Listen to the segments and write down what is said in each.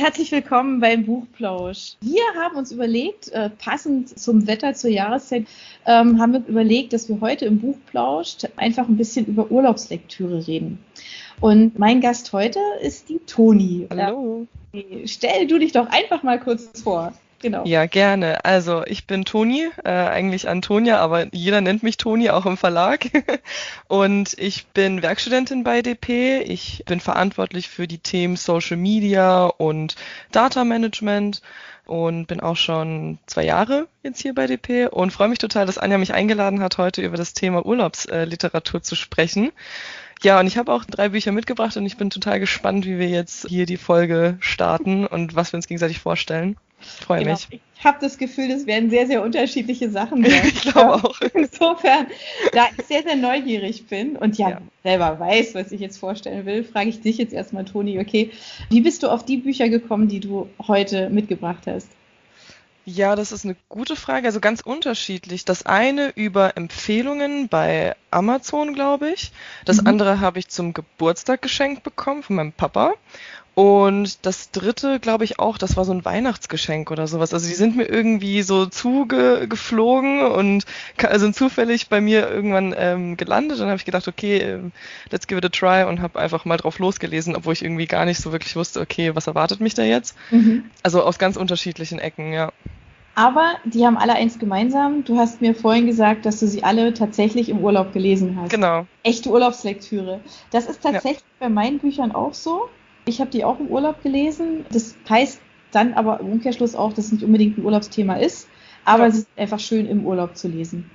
herzlich willkommen beim Buchplausch. Wir haben uns überlegt, passend zum Wetter zur Jahreszeit, haben wir überlegt, dass wir heute im Buchplausch einfach ein bisschen über Urlaubslektüre reden. Und mein Gast heute ist die Toni. Hallo. Stell du dich doch einfach mal kurz vor. Genau. Ja, gerne. Also ich bin Toni, eigentlich Antonia, aber jeder nennt mich Toni, auch im Verlag. Und ich bin Werkstudentin bei DP. Ich bin verantwortlich für die Themen Social Media und Data Management und bin auch schon 2 Jahre jetzt hier bei DP und freue mich total, dass Anja mich eingeladen hat, heute über das Thema Urlaubsliteratur zu sprechen. Ja, und ich habe auch 3 Bücher mitgebracht und ich bin total gespannt, wie wir jetzt hier die Folge starten und was wir uns gegenseitig vorstellen. Ich freue mich. Ich habe das Gefühl, das werden sehr, sehr unterschiedliche Sachen sein. Ich glaube auch. Insofern, da ich sehr, sehr neugierig bin und selber weiß, was ich jetzt vorstellen will, frage ich dich jetzt erstmal, Toni, okay, wie bist du auf die Bücher gekommen, die du heute mitgebracht hast? Ja, das ist eine gute Frage. Also ganz unterschiedlich. Das eine über Empfehlungen bei Amazon, glaube ich. Das andere habe ich zum Geburtstag geschenkt bekommen von meinem Papa. Und das dritte, glaube ich auch, das war so ein Weihnachtsgeschenk oder sowas. Also die sind mir irgendwie so zugeflogen und sind zufällig bei mir irgendwann gelandet. Dann habe ich gedacht, okay, let's give it a try und habe einfach mal drauf losgelesen, obwohl ich irgendwie gar nicht so wirklich wusste, okay, was erwartet mich da jetzt? Also aus ganz unterschiedlichen Ecken, ja. Aber die haben alle eins gemeinsam. Du hast mir vorhin gesagt, dass du sie alle tatsächlich im Urlaub gelesen hast. Genau. Echte Urlaubslektüre. Das ist tatsächlich bei meinen Büchern auch so. Ich habe die auch im Urlaub gelesen. Das heißt dann aber im Umkehrschluss auch, dass es nicht unbedingt ein Urlaubsthema ist, aber es ist einfach schön im Urlaub zu lesen.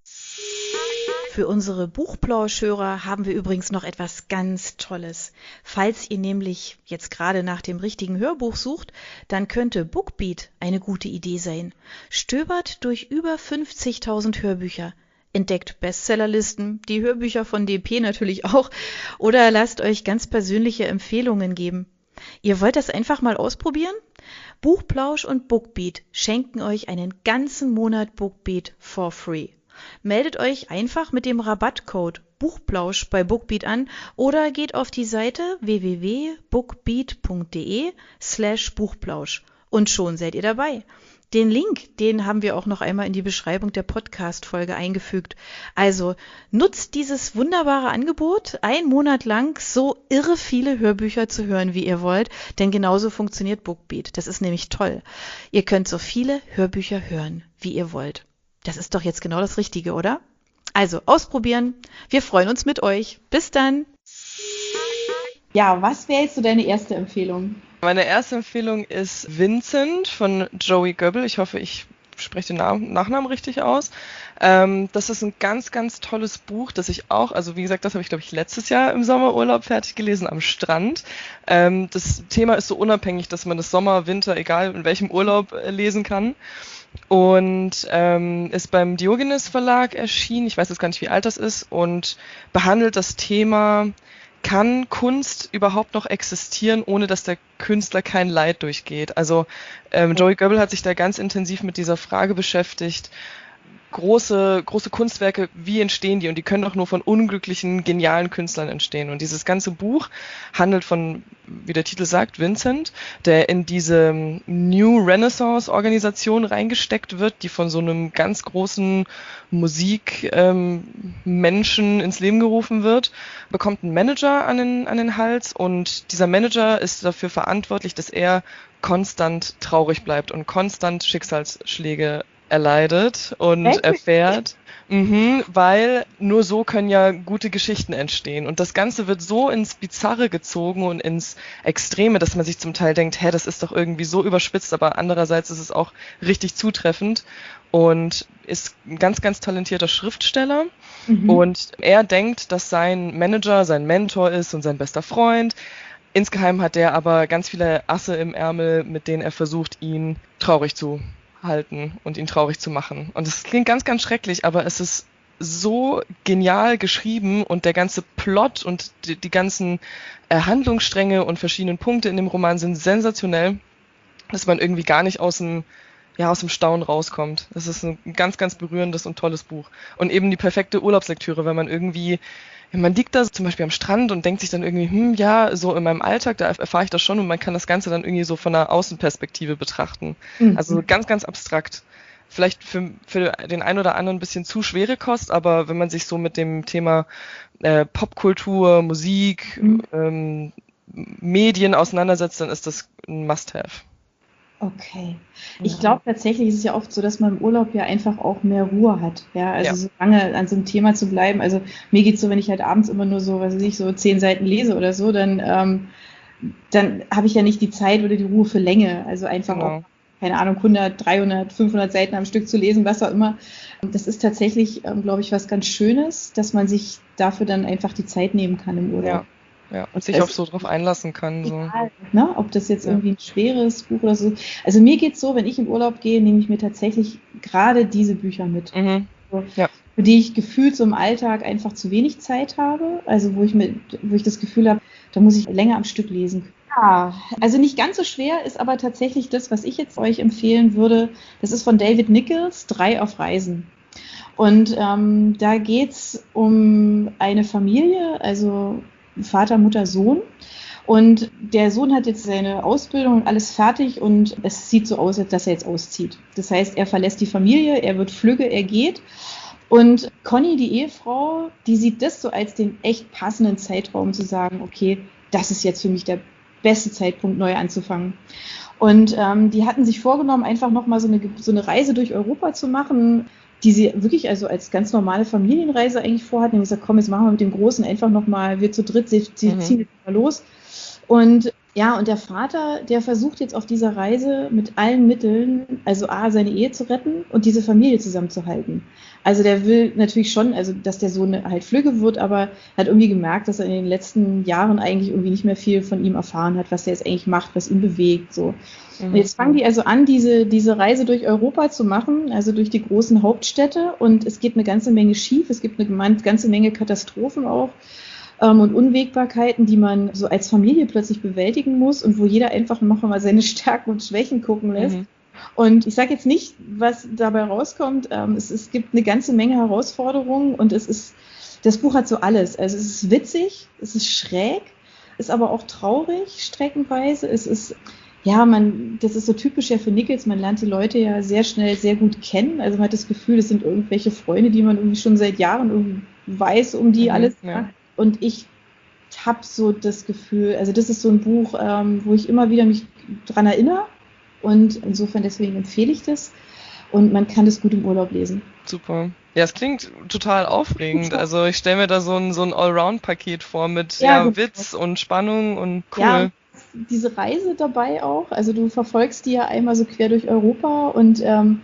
Für unsere Buchplauschhörer haben wir übrigens noch etwas ganz Tolles. Falls ihr nämlich jetzt gerade nach dem richtigen Hörbuch sucht, dann könnte Bookbeat eine gute Idee sein. Stöbert durch über 50.000 Hörbücher. Entdeckt Bestsellerlisten, die Hörbücher von DP natürlich auch, oder lasst euch ganz persönliche Empfehlungen geben. Ihr wollt das einfach mal ausprobieren? Buchplausch und Bookbeat schenken euch einen ganzen Monat Bookbeat for free. Meldet euch einfach mit dem Rabattcode Buchplausch bei Bookbeat an oder geht auf die Seite www.bookbeat.de/Buchplausch und schon seid ihr dabei. Den Link, den haben wir auch noch einmal in die Beschreibung der Podcast-Folge eingefügt. Also nutzt dieses wunderbare Angebot, 1 Monat lang so irre viele Hörbücher zu hören, wie ihr wollt, denn genauso funktioniert Bookbeat. Das ist nämlich toll. Ihr könnt so viele Hörbücher hören, wie ihr wollt. Das ist doch jetzt genau das Richtige, oder? Also ausprobieren. Wir freuen uns mit euch. Bis dann. Ja, was wäre jetzt so deine erste Empfehlung? Meine erste Empfehlung ist Vincent von Joey Goebbels. Ich hoffe, ich spreche den Nachnamen richtig aus. Das ist ein ganz, ganz tolles Buch, das ich auch, also wie gesagt, das habe ich, glaube ich, letztes Jahr im Sommerurlaub fertig gelesen am Strand. Das Thema ist so unabhängig, dass man das Sommer, Winter, egal in welchem Urlaub lesen kann. Und ist beim Diogenes Verlag erschienen. Ich weiß jetzt gar nicht, wie alt das ist, und behandelt das Thema: Kann Kunst überhaupt noch existieren, ohne dass der Künstler kein Leid durchgeht? Also Joey Goebbels hat sich da ganz intensiv mit dieser Frage beschäftigt. Große Kunstwerke, wie entstehen die? Und die können doch nur von unglücklichen, genialen Künstlern entstehen. Und dieses ganze Buch handelt von, wie der Titel sagt, Vincent, der in diese New Renaissance-Organisation reingesteckt wird, die von so einem ganz großen Musikmenschen ins Leben gerufen wird, bekommt einen Manager an den Hals, und dieser Manager ist dafür verantwortlich, dass er konstant traurig bleibt und konstant Schicksalsschläge erleidet und erfährt, weil nur so können ja gute Geschichten entstehen. Und das Ganze wird so ins Bizarre gezogen und ins Extreme, dass man sich zum Teil denkt, das ist doch irgendwie so überspitzt, aber andererseits ist es auch richtig zutreffend, und ist ein ganz, ganz talentierter Schriftsteller. Und er denkt, dass sein Manager sein Mentor ist und sein bester Freund. Insgeheim hat er aber ganz viele Asse im Ärmel, mit denen er versucht, ihn traurig zu halten und ihn traurig zu machen. Und es klingt ganz, ganz schrecklich, aber es ist so genial geschrieben, und der ganze Plot und die ganzen Handlungsstränge und verschiedenen Punkte in dem Roman sind sensationell, dass man irgendwie gar nicht aus dem aus dem Staunen rauskommt. Das ist ein ganz, ganz berührendes und tolles Buch. Und eben die perfekte Urlaubslektüre, wenn man irgendwie, man liegt da zum Beispiel am Strand und denkt sich dann irgendwie, so in meinem Alltag, da erfahre ich das schon und man kann das Ganze dann irgendwie so von einer Außenperspektive betrachten. Also ganz, ganz abstrakt. Vielleicht für den einen oder anderen ein bisschen zu schwere Kost, aber wenn man sich so mit dem Thema Popkultur, Musik, Medien auseinandersetzt, dann ist das ein Must-have. Okay. Ich glaube tatsächlich ist es ja oft so, dass man im Urlaub ja einfach auch mehr Ruhe hat. Ja, also so lange an so einem Thema zu bleiben. Also mir geht's so, wenn ich halt abends immer nur so, was weiß ich, so 10 Seiten lese oder so, dann habe ich ja nicht die Zeit oder die Ruhe für Länge. Also einfach auch, keine Ahnung, 100, 300, 500 Seiten am Stück zu lesen, was auch immer. Und das ist tatsächlich, glaube ich, was ganz Schönes, dass man sich dafür dann einfach die Zeit nehmen kann im Urlaub. Ja, und sich auch so drauf einlassen kann. So. Egal, ne? Ob das jetzt irgendwie ein schweres Buch oder so. Also mir geht's so, wenn ich in Urlaub gehe, nehme ich mir tatsächlich gerade diese Bücher mit. So, für die ich gefühlt so im Alltag einfach zu wenig Zeit habe. Also wo ich das Gefühl habe, da muss ich länger am Stück lesen. Ja, also nicht ganz so schwer ist aber tatsächlich das, was ich jetzt euch empfehlen würde. Das ist von David Nichols, 3 auf Reisen. Und da geht's um eine Familie, also Vater, Mutter, Sohn. Und der Sohn hat jetzt seine Ausbildung und alles fertig und es sieht so aus, als dass er jetzt auszieht. Das heißt, er verlässt die Familie, er wird flügge, er geht. Und Conny, die Ehefrau, die sieht das so als den echt passenden Zeitraum zu sagen, okay, das ist jetzt für mich der beste Zeitpunkt, neu anzufangen. Und die hatten sich vorgenommen, einfach nochmal so eine Reise durch Europa zu machen, die sie wirklich also als ganz normale Familienreise eigentlich vorhatten. Und gesagt, komm, jetzt machen wir mit dem Großen einfach nochmal, wir zu dritt, sie ziehen jetzt mal los. Und ja, und der Vater, der versucht jetzt auf dieser Reise mit allen Mitteln, also seine Ehe zu retten und diese Familie zusammenzuhalten. Also der will natürlich schon, also dass der Sohn halt flügge wird, aber hat irgendwie gemerkt, dass er in den letzten Jahren eigentlich irgendwie nicht mehr viel von ihm erfahren hat, was er jetzt eigentlich macht, was ihn bewegt, so. Und jetzt fangen die also an, diese Reise durch Europa zu machen, also durch die großen Hauptstädte, und es geht eine ganze Menge schief, es gibt eine ganze Menge Katastrophen auch und Unwägbarkeiten, die man so als Familie plötzlich bewältigen muss und wo jeder einfach noch mal seine Stärken und Schwächen gucken lässt. Und ich sage jetzt nicht, was dabei rauskommt, es gibt eine ganze Menge Herausforderungen und das Buch hat so alles. Also es ist witzig, es ist schräg, ist aber auch traurig streckenweise, es ist das ist so typisch ja für Nichols, man lernt die Leute ja sehr schnell sehr gut kennen, also man hat das Gefühl, das sind irgendwelche Freunde, die man irgendwie schon seit Jahren irgendwie weiß, um die alles. Ja. Und ich habe so das Gefühl, also das ist so ein Buch, wo ich immer wieder mich dran erinnere und insofern deswegen empfehle ich das und man kann das gut im Urlaub lesen. Super. Ja, es klingt total aufregend. Also ich stelle mir da so ein Allround-Paket vor mit Witz und Spannung und cool. Ja. Diese Reise dabei auch, also du verfolgst die ja einmal so quer durch Europa und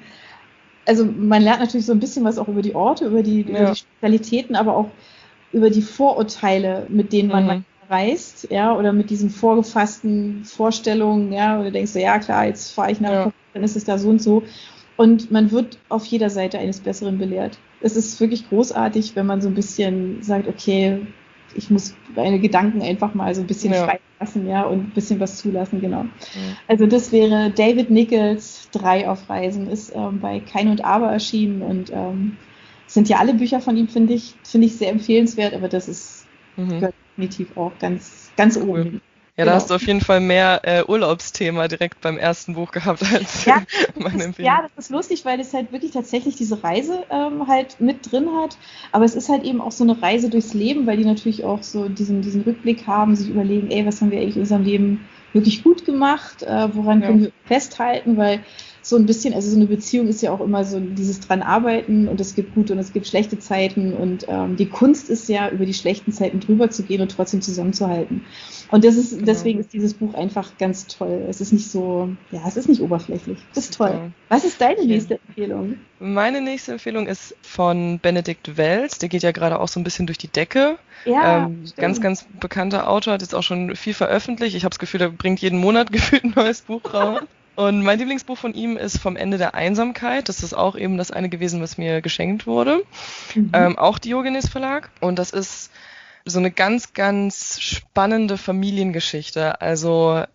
also man lernt natürlich so ein bisschen was auch über die Orte, über die Spezialitäten, aber auch über die Vorurteile, mit denen man reist, ja, oder mit diesen vorgefassten Vorstellungen, ja, oder denkst du, ja klar, jetzt fahre ich nach, dann ist es da so und so. Und man wird auf jeder Seite eines Besseren belehrt. Es ist wirklich großartig, wenn man so ein bisschen sagt, okay, ich muss meine Gedanken einfach mal so ein bisschen freilassen, ja, und ein bisschen was zulassen, genau. Also das wäre David Nichols, 3 auf Reisen, ist bei Kein und Aber erschienen und sind ja alle Bücher von ihm, finde ich sehr empfehlenswert, aber das ist gehört definitiv auch ganz, ganz oben hin. Ja, da hast du auf jeden Fall mehr Urlaubsthema direkt beim ersten Buch gehabt als meine Empfehlung. Ja, das ist lustig, weil es halt wirklich tatsächlich diese Reise halt mit drin hat. Aber es ist halt eben auch so eine Reise durchs Leben, weil die natürlich auch so diesen Rückblick haben, sich überlegen, was haben wir eigentlich in unserem Leben wirklich gut gemacht, woran können wir festhalten, weil so ein bisschen, also so eine Beziehung ist ja auch immer so dieses dran arbeiten und es gibt gute und es gibt schlechte Zeiten und die Kunst ist ja, über die schlechten Zeiten drüber zu gehen und trotzdem zusammenzuhalten. Und das ist, deswegen ist dieses Buch einfach ganz toll. Es ist nicht so, es ist nicht oberflächlich. Das ist toll. Was ist deine nächste Empfehlung? Meine nächste Empfehlung ist von Benedikt Wells. Der geht ja gerade auch so ein bisschen durch die Decke. Ja, ganz, ganz bekannter Autor, hat jetzt auch schon viel veröffentlicht. Ich habe das Gefühl, der bringt jeden Monat gefühlt ein neues Buch raus. Und mein Lieblingsbuch von ihm ist Vom Ende der Einsamkeit. Das ist auch eben das eine gewesen, was mir geschenkt wurde. Auch Diogenes Verlag. Und das ist so eine ganz, ganz spannende Familiengeschichte. Also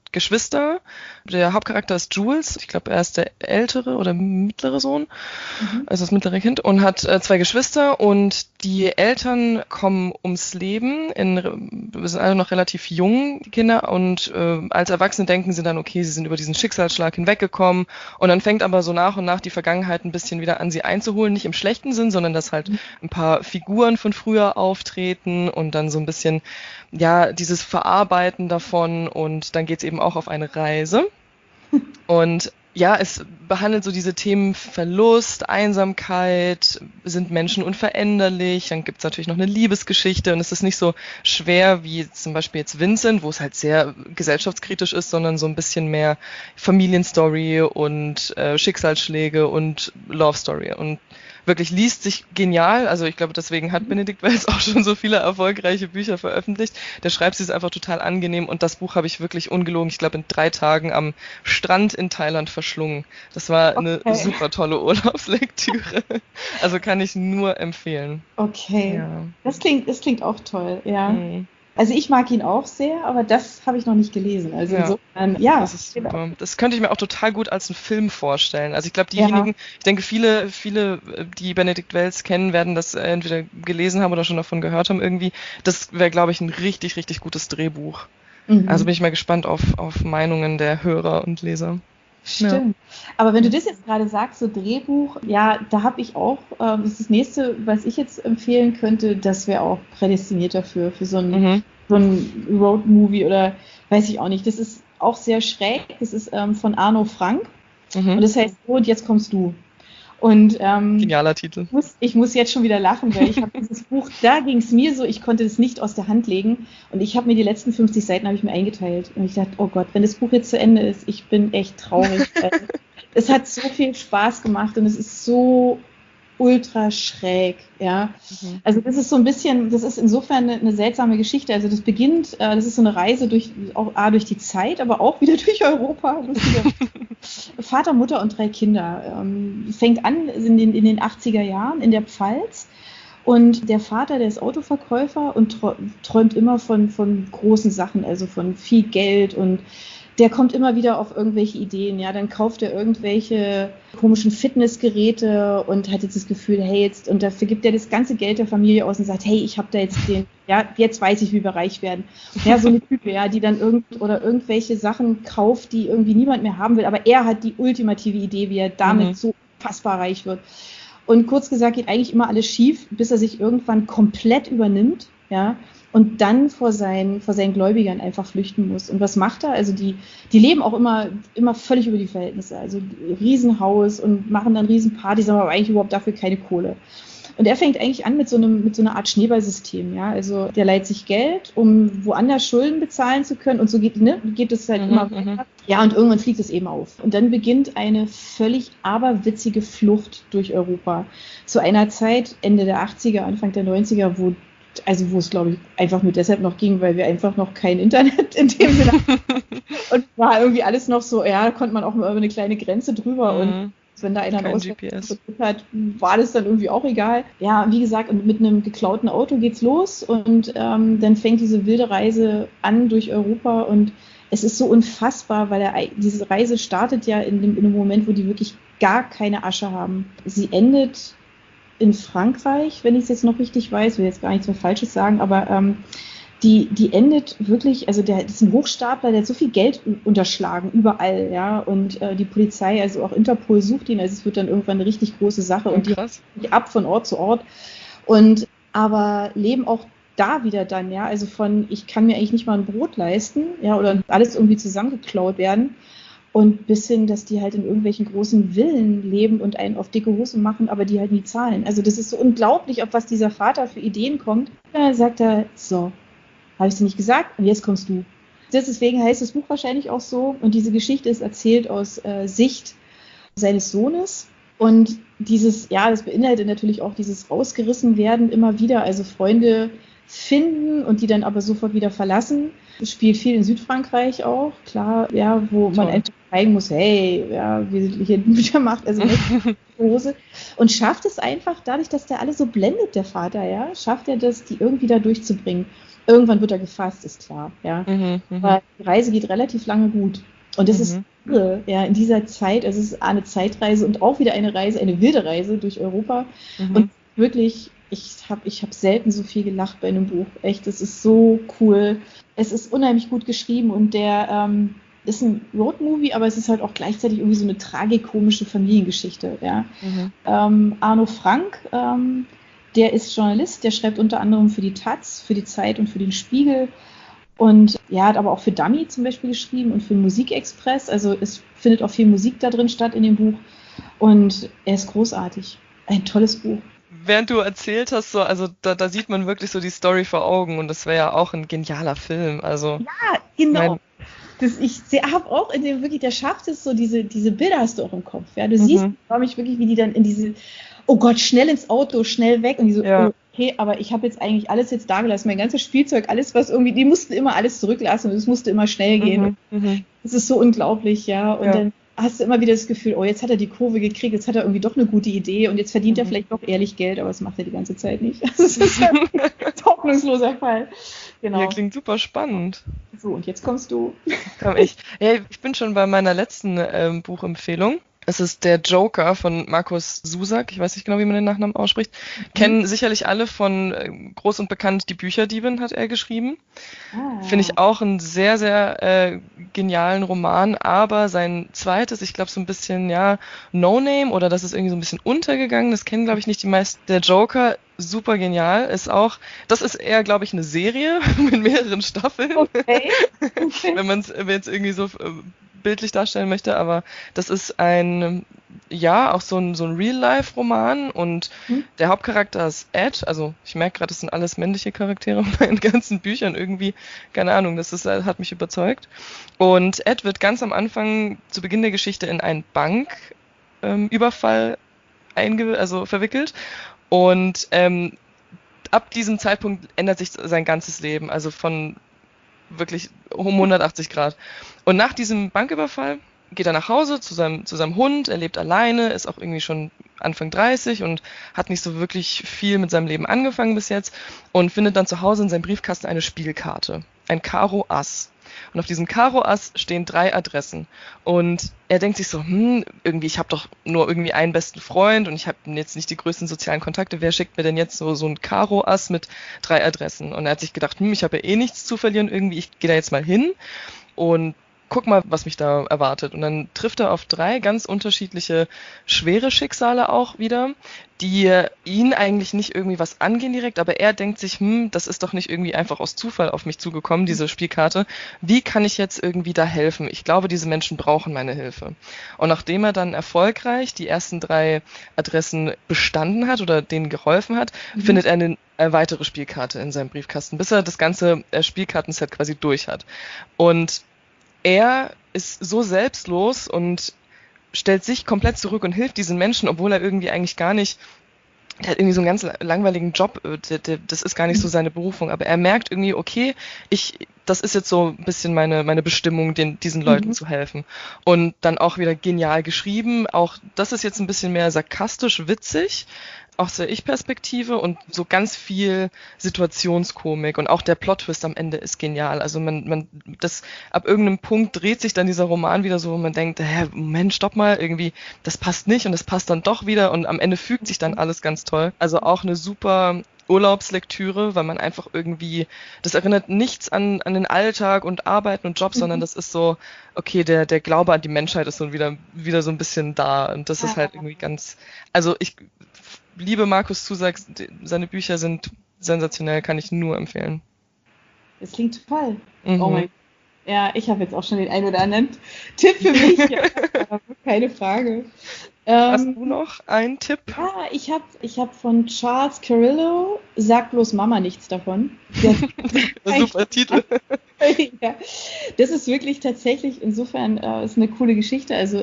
Geschwister. Der Hauptcharakter ist Jules. Ich glaube, er ist der ältere oder mittlere Sohn, also das mittlere Kind, und hat 2 Geschwister. Und die Eltern kommen ums Leben. Wir sind alle noch relativ jung, die Kinder. Und als Erwachsene denken sie dann, okay, sie sind über diesen Schicksalsschlag hinweggekommen. Und dann fängt aber so nach und nach die Vergangenheit ein bisschen wieder an, sie einzuholen. Nicht im schlechten Sinn, sondern dass halt ein paar Figuren von früher auftreten und dann so ein bisschen, ja, dieses Verarbeiten davon. Und dann geht's eben auch auf eine Reise. Und ja, es behandelt so diese Themen Verlust, Einsamkeit, sind Menschen unveränderlich, dann gibt's natürlich noch eine Liebesgeschichte und es ist nicht so schwer wie zum Beispiel jetzt Vincent, wo es halt sehr gesellschaftskritisch ist, sondern so ein bisschen mehr Familienstory und Schicksalsschläge und Love Story und wirklich liest sich genial, also ich glaube, deswegen hat Benedikt Wells auch schon so viele erfolgreiche Bücher veröffentlicht. Der Schreibstil ist einfach total angenehm und das Buch habe ich wirklich ungelogen, ich glaube, in 3 Tagen am Strand in Thailand verschlungen. Das war eine super tolle Urlaubslektüre. Also kann ich nur empfehlen. Okay, Ja. das klingt auch toll, ja. Also ich mag ihn auch sehr, aber das habe ich noch nicht gelesen. Also insofern, ja. Das ist super. Das könnte ich mir auch total gut als einen Film vorstellen. Also ich glaube, diejenigen, ich denke, viele, die Benedikt Wells kennen, werden das entweder gelesen haben oder schon davon gehört haben irgendwie. Das wäre, glaube ich, ein richtig, richtig gutes Drehbuch. Also bin ich mal gespannt auf Meinungen der Hörer und Leser. Stimmt. Ja. Aber wenn du das jetzt gerade sagst, so Drehbuch, ja, da habe ich auch, das ist das nächste, was ich jetzt empfehlen könnte, das wäre auch prädestiniert dafür, für so ein Road-Movie oder weiß ich auch nicht. Das ist auch sehr schräg, das ist von Arno Frank und das heißt, und jetzt kommst du. Und genialer Titel. Ich muss jetzt schon wieder lachen, weil ich habe dieses Buch, da ging es mir so, ich konnte es nicht aus der Hand legen und ich habe mir die letzten 50 Seiten habe ich mir eingeteilt und ich dachte, oh Gott, wenn das Buch jetzt zu Ende ist, ich bin echt traurig. Es hat so viel Spaß gemacht und es ist so ultra schräg, ja. Also das ist so ein bisschen, das ist insofern eine seltsame Geschichte. Also das beginnt, das ist so eine Reise durch die Zeit, aber auch wieder durch Europa. Vater, Mutter und 3 Kinder. Fängt an in den 80er Jahren in der Pfalz. Und der Vater, der ist Autoverkäufer und träumt immer von großen Sachen, also von viel Geld und der kommt immer wieder auf irgendwelche Ideen, ja, dann kauft er irgendwelche komischen Fitnessgeräte und hat jetzt das Gefühl, hey, und dafür gibt er das ganze Geld der Familie aus und sagt, hey, ich habe da jetzt jetzt weiß ich, wie wir reich werden. Ja, so eine Type, ja, die dann irgendwelche Sachen kauft, die irgendwie niemand mehr haben will, aber er hat die ultimative Idee, wie er damit so fassbar reich wird. Und kurz gesagt geht eigentlich immer alles schief, bis er sich irgendwann komplett übernimmt, ja, und dann vor seinen Gläubigern einfach flüchten muss. Und was macht er? Also die leben auch immer völlig über die Verhältnisse. Also Riesenhaus und machen dann Riesenpartys, aber eigentlich überhaupt dafür keine Kohle. Und er fängt eigentlich an mit so einer Art Schneeballsystem, ja. Also der leiht sich Geld, um woanders Schulden bezahlen zu können. Und so geht es halt immer weiter. Ja, und irgendwann fliegt es eben auf. Und dann beginnt eine völlig aberwitzige Flucht durch Europa. Zu einer Zeit, Ende der 80er, Anfang der 90er, wo es, glaube ich, einfach nur deshalb noch ging, weil wir einfach noch kein Internet in dem Sinne hatten. Und war irgendwie alles noch so, ja, da konnte man auch mal über eine kleine Grenze drüber und wenn da einer einen Ausweis hat, war das dann irgendwie auch egal. Ja, wie gesagt, und mit einem geklauten Auto geht's los und dann fängt diese wilde Reise an durch Europa und es ist so unfassbar, weil diese Reise startet ja in dem Moment, wo die wirklich gar keine Asche haben. Sie endet in Frankreich, wenn ich es jetzt noch richtig weiß, will jetzt gar nichts mehr Falsches sagen, aber die endet wirklich, also das ist ein Hochstapler, der hat so viel Geld unterschlagen, überall, ja, und die Polizei, also auch Interpol sucht ihn, also es wird dann irgendwann eine richtig große Sache und die ab von Ort zu Ort aber leben auch da wieder dann, ja, also ich kann mir eigentlich nicht mal ein Brot leisten, ja, oder alles irgendwie zusammengeklaut werden. Und bis hin, dass die halt in irgendwelchen großen Villen leben und einen auf dicke Hose machen, aber die halt nie zahlen. Also das ist so unglaublich, auf was dieser Vater für Ideen kommt. Da sagt er, so, habe ich dir nicht gesagt und jetzt kommst du. Deswegen heißt das Buch wahrscheinlich auch so. Und diese Geschichte ist erzählt aus Sicht seines Sohnes. Und das beinhaltet natürlich auch dieses rausgerissen werden immer wieder, also Freunde finden und die dann aber sofort wieder verlassen. Es spielt viel in Südfrankreich auch, klar, ja, wo man einfach zeigen muss, hey, ja, wie hier Bücher macht, also nicht Hose. Und schafft es einfach, dadurch, dass der alle so blendet, der Vater, ja, schafft er das, die irgendwie da durchzubringen. Irgendwann wird er gefasst, ist klar, ja. Aber die Reise geht relativ lange gut. Und das ist irre, ja, in dieser Zeit, also es ist eine Zeitreise und auch wieder eine Reise, eine wilde Reise durch Europa. Und wirklich, ich hab selten so viel gelacht bei einem Buch. Echt, es ist so cool. Es ist unheimlich gut geschrieben und der ist ein Roadmovie, aber es ist halt auch gleichzeitig irgendwie so eine tragikomische Familiengeschichte. Ja. Arno Frank, der ist Journalist, der schreibt unter anderem für die Taz, für die Zeit und für den Spiegel. Und ja, hat aber auch für Dummy zum Beispiel geschrieben und für den Musikexpress. Also es findet auch viel Musik da drin statt in dem Buch. Und er ist großartig. Ein tolles Buch. Während du erzählt hast, so, also da sieht man wirklich so die Story vor Augen und das wäre ja auch ein genialer Film. Also, ja, genau. Ich habe auch in dem wirklich, der schafft es so, diese Bilder hast du auch im Kopf. Ja? Du siehst, glaube ich, wirklich, wie die dann in diese, oh Gott, schnell ins Auto, schnell weg und die so, okay, aber ich habe jetzt eigentlich alles jetzt da gelassen, mein ganzes Spielzeug, alles, was irgendwie, die mussten immer alles zurücklassen und es musste immer schnell gehen. Das ist so unglaublich, ja. Und dann hast du immer wieder das Gefühl, oh, jetzt hat er die Kurve gekriegt, jetzt hat er irgendwie doch eine gute Idee und jetzt verdient er vielleicht doch ehrlich Geld, aber das macht er die ganze Zeit nicht. Das ist ein hoffnungsloser Fall. Genau. Ja, klingt super spannend. So, und jetzt kommst du. Ich bin schon bei meiner letzten Buchempfehlung. Es ist der Joker von Markus Zusak. Ich weiß nicht genau, wie man den Nachnamen ausspricht. Kennen sicherlich alle von groß und bekannt Die Bücherdiebin, hat er geschrieben. Finde ich auch einen sehr, sehr genialen Roman, aber sein zweites, ich glaube so ein bisschen, ja, No-Name oder das ist irgendwie so ein bisschen untergegangen, das kennen, glaube ich, nicht die meisten. Der Joker, super genial, ist auch, das ist eher, glaube ich, eine Serie mit mehreren Staffeln. Okay. Wenn man es jetzt irgendwie so bildlich darstellen möchte, aber das ist ein, ja, auch so ein Real-Life-Roman und der Hauptcharakter ist Ed, also ich merke gerade, das sind alles männliche Charaktere bei den ganzen Büchern irgendwie, keine Ahnung, hat mich überzeugt. Und Ed wird ganz am Anfang, zu Beginn der Geschichte, in einen Banküberfall verwickelt und ab diesem Zeitpunkt ändert sich sein ganzes Leben, also von wirklich um 180 Grad. Und nach diesem Banküberfall geht er nach Hause zu seinem Hund, er lebt alleine, ist auch irgendwie schon Anfang 30 und hat nicht so wirklich viel mit seinem Leben angefangen bis jetzt und findet dann zu Hause in seinem Briefkasten eine Spielkarte, ein Karo Ass. Und auf diesem Karo Ass stehen 3 Adressen. Und er denkt sich so, irgendwie, ich habe doch nur irgendwie einen besten Freund und ich habe jetzt nicht die größten sozialen Kontakte. Wer schickt mir denn jetzt so ein Karo Ass mit 3 Adressen? Und er hat sich gedacht, ich habe ja eh nichts zu verlieren irgendwie, ich gehe da jetzt mal hin und guck mal, was mich da erwartet. Und dann trifft er auf 3 ganz unterschiedliche schwere Schicksale auch wieder, die ihn eigentlich nicht irgendwie was angehen direkt, aber er denkt sich, das ist doch nicht irgendwie einfach aus Zufall auf mich zugekommen, diese Spielkarte. Wie kann ich jetzt irgendwie da helfen? Ich glaube, diese Menschen brauchen meine Hilfe. Und nachdem er dann erfolgreich die ersten 3 Adressen bestanden hat oder denen geholfen hat, findet er eine weitere Spielkarte in seinem Briefkasten, bis er das ganze Spielkartenset quasi durch hat. Und er ist so selbstlos und stellt sich komplett zurück und hilft diesen Menschen, obwohl er irgendwie eigentlich gar nicht, der hat irgendwie so einen ganz langweiligen Job, das ist gar nicht so seine Berufung, aber er merkt irgendwie, okay, das ist jetzt so ein bisschen meine Bestimmung, diesen Leuten zu helfen. Und dann auch wieder genial geschrieben, auch das ist jetzt ein bisschen mehr sarkastisch witzig, aus der Ich-Perspektive und so ganz viel Situationskomik und auch der Plot-Twist am Ende ist genial. Also ab irgendeinem Punkt dreht sich dann dieser Roman wieder so, wo man denkt, Moment, stopp mal, irgendwie, das passt nicht und das passt dann doch wieder und am Ende fügt sich dann alles ganz toll. Also auch eine super Urlaubslektüre, weil man einfach irgendwie, das erinnert nichts an den Alltag und Arbeiten und Job, sondern das ist so, okay, der Glaube an die Menschheit ist so wieder so ein bisschen da und das ist halt irgendwie ganz, also ich liebe Markus Zusak, seine Bücher sind sensationell, kann ich nur empfehlen. Das klingt toll. Oh mein. Ja, ich habe jetzt auch schon den einen oder anderen Tipp für mich. Ja, keine Frage. Hast du noch einen Tipp? Ja, ich hab von Charles Carrillo, Sag bloß Mama nichts davon. Super Titel. Ja, das ist wirklich tatsächlich, insofern ist eine coole Geschichte. Also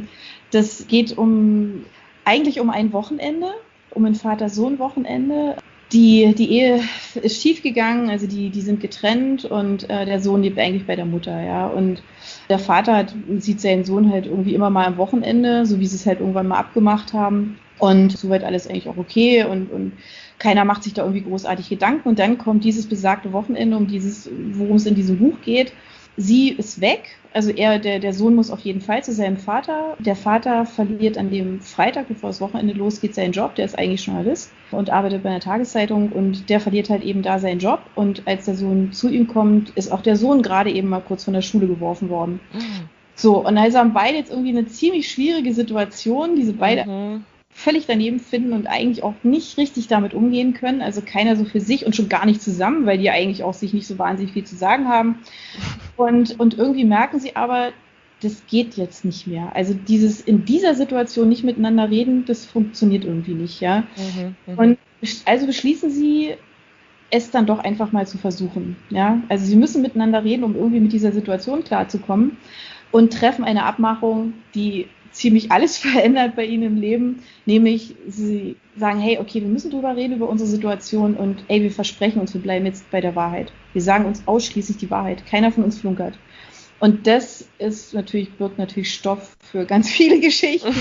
das geht eigentlich um ein Wochenende, um ein Vater-Sohn-Wochenende. Die Ehe ist schief gegangen, also die sind getrennt und der Sohn lebt eigentlich bei der Mutter, ja. Und der Vater sieht seinen Sohn halt irgendwie immer mal am Wochenende, so wie sie es halt irgendwann mal abgemacht haben. Und soweit alles eigentlich auch okay und keiner macht sich da irgendwie großartig Gedanken. Und dann kommt dieses besagte Wochenende, worum es in diesem Buch geht. Sie ist weg, also der Sohn muss auf jeden Fall zu seinem Vater. Der Vater verliert an dem Freitag, bevor das Wochenende losgeht, seinen Job. Der ist eigentlich Journalist und arbeitet bei einer Tageszeitung und der verliert halt eben da seinen Job. Und als der Sohn zu ihm kommt, ist auch der Sohn gerade eben mal kurz von der Schule geworfen worden. So, und also haben beide jetzt irgendwie eine ziemlich schwierige Situation, diese beide völlig daneben finden und eigentlich auch nicht richtig damit umgehen können. Also keiner so für sich und schon gar nicht zusammen, weil die eigentlich auch sich nicht so wahnsinnig viel zu sagen haben. Und irgendwie merken sie aber, das geht jetzt nicht mehr. Also dieses in dieser Situation nicht miteinander reden, das funktioniert irgendwie nicht, ja. Und also beschließen sie, es dann doch einfach mal zu versuchen, ja. Also sie müssen miteinander reden, um irgendwie mit dieser Situation klarzukommen und treffen eine Abmachung, die ziemlich alles verändert bei ihnen im Leben, nämlich sie sagen, hey, okay, wir müssen drüber reden, über unsere Situation und ey, wir versprechen uns, wir bleiben jetzt bei der Wahrheit. Wir sagen uns ausschließlich die Wahrheit. Keiner von uns flunkert. Und das birgt natürlich Stoff für ganz viele Geschichten.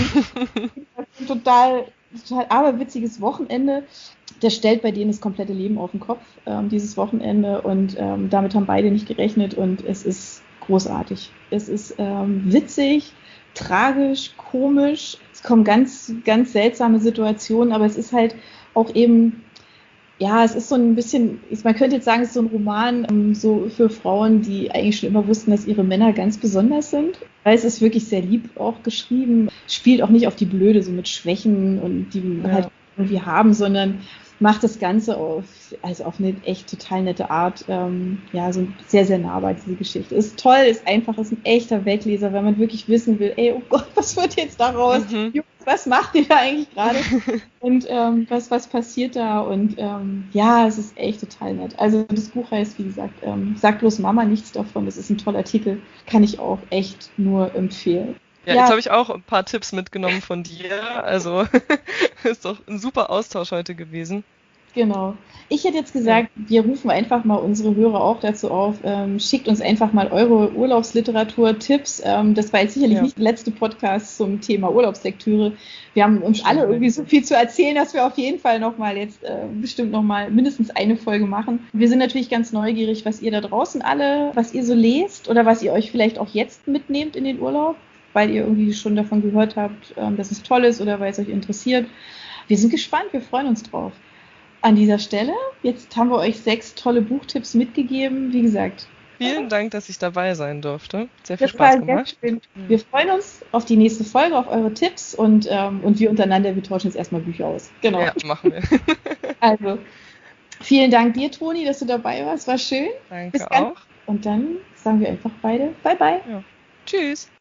total aberwitziges Wochenende. Das stellt bei denen das komplette Leben auf den Kopf, dieses Wochenende und damit haben beide nicht gerechnet und es ist großartig. Es ist witzig, tragisch, komisch. Es kommen ganz, ganz seltsame Situationen, aber es ist halt auch eben, ja, es ist so ein bisschen, man könnte jetzt sagen, es ist so ein Roman so für Frauen, die eigentlich schon immer wussten, dass ihre Männer ganz besonders sind. Weil es ist wirklich sehr lieb auch geschrieben, spielt auch nicht auf die Blöde, so mit Schwächen und die man halt irgendwie haben, sondern macht das Ganze auf eine echt total nette Art, so sehr, sehr nahbar, diese Geschichte. Ist toll, ist einfach, ist ein echter Wegleser, wenn man wirklich wissen will, ey, oh Gott, was wird jetzt daraus? Jungs, was macht ihr da eigentlich gerade? Und was passiert da? Und es ist echt total nett. Also das Buch heißt, wie gesagt, Sag bloß Mama nichts davon. Das ist ein toller Titel, kann ich auch echt nur empfehlen. Ja, jetzt habe ich auch ein paar Tipps mitgenommen von dir. Also ist doch ein super Austausch heute gewesen. Genau. Ich hätte jetzt gesagt, wir rufen einfach mal unsere Hörer auch dazu auf, schickt uns einfach mal eure Urlaubsliteratur-Tipps. Das war jetzt sicherlich nicht der letzte Podcast zum Thema Urlaubslektüre. Wir haben uns alle irgendwie so viel zu erzählen, dass wir auf jeden Fall nochmal jetzt bestimmt nochmal mindestens eine Folge machen. Wir sind natürlich ganz neugierig, was ihr da draußen was ihr so lest oder was ihr euch vielleicht auch jetzt mitnehmt in den Urlaub, weil ihr irgendwie schon davon gehört habt, dass es toll ist oder weil es euch interessiert. Wir sind gespannt, wir freuen uns drauf. An dieser Stelle, jetzt haben wir euch 6 tolle Buchtipps mitgegeben. Wie gesagt, vielen Dank, dass ich dabei sein durfte. Sehr viel Spaß gemacht. Sehr schön. Wir freuen uns auf die nächste Folge, auf eure Tipps und wir untereinander, wir tauschen jetzt erstmal Bücher aus. Genau. Ja, machen wir. Also, vielen Dank dir, Toni, dass du dabei warst. War schön. Danke auch. Und dann sagen wir einfach beide Bye-bye. Ja. Tschüss.